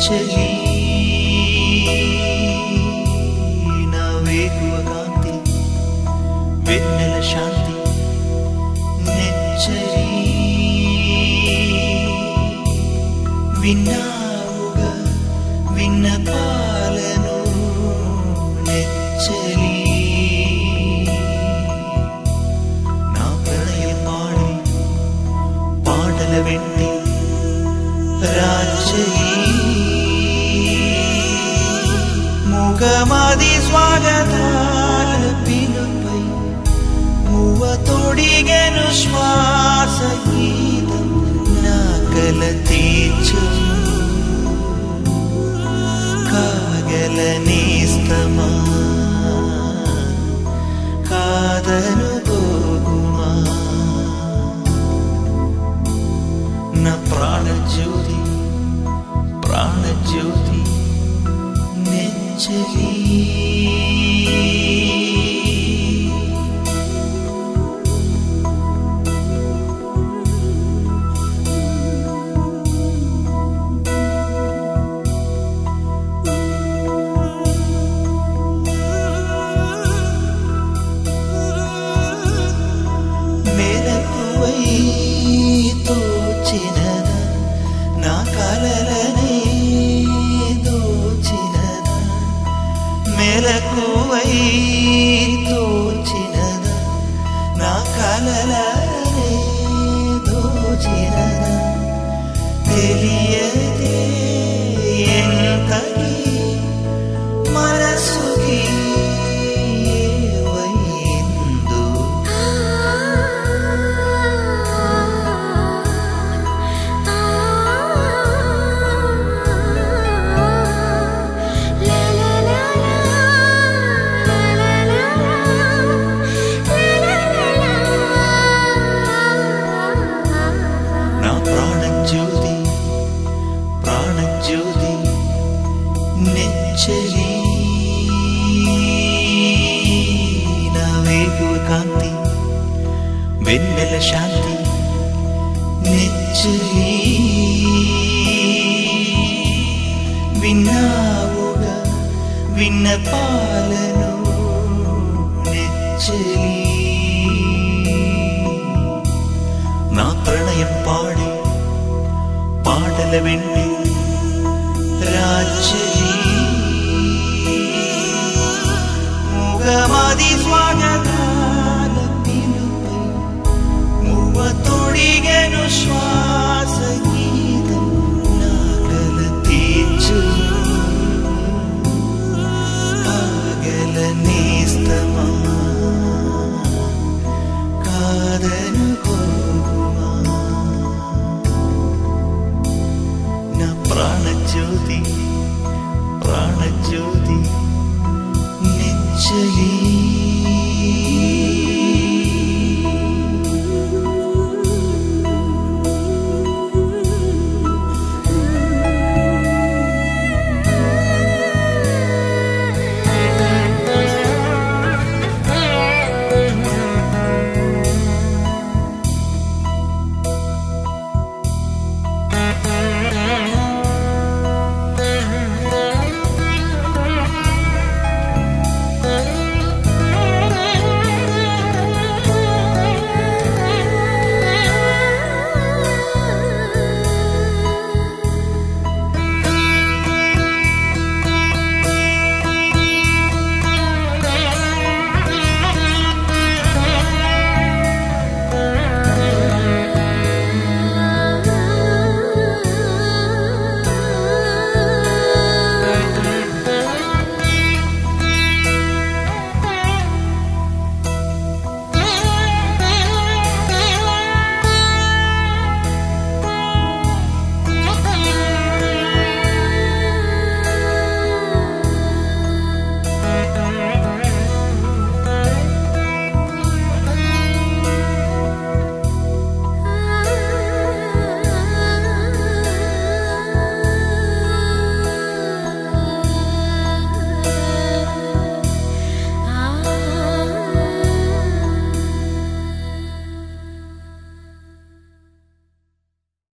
నెచ్చలి నా వేకువ కాంతి వెన్నెల శాంతి నెచ్చలి విన్నావుగా విన్నపాలను నెచ్చలి నా ప్రణయ పాడి పాటల వెంటి రాజయి ముగమాది స్వాగతాల పిలుపై మువ్వ తొడిగెను శ్వాస గీతం నా కల తీర్చు కాగల నేస్తమా కాదను గోగుమా నా ప్రాణజ్యోతి ప్రాణజ్యోతి నెచ్చలి మెలకువై తోచినదా నా కలలనే దోచినదా మెలకువై తోచినదా నా కలలనే దోచినదా తెలియదే ఎంతకి మనసుకి ఏవైందో నా ప్రాణజ్యోతి ప్రాణజ్యోతి నెచ్చలి నా వేకువ కాంతి వెన్నెల శాంతి నెచ్చలి విన్నావుగా విన్నపాలను నెచ్చలి నా ప్రణయం పాడి పాటల వెండి రాజయి ముగమాది స్వాగతాల పిలుపై మువ్వ తొడిగెను శ్వాస గీతం నా కల తీర్చు కాగల నేస్తమా కాదను గోగుమా నా ప్రాణజ్యోతి ప్రాణజ్యోతి నెచ్చలి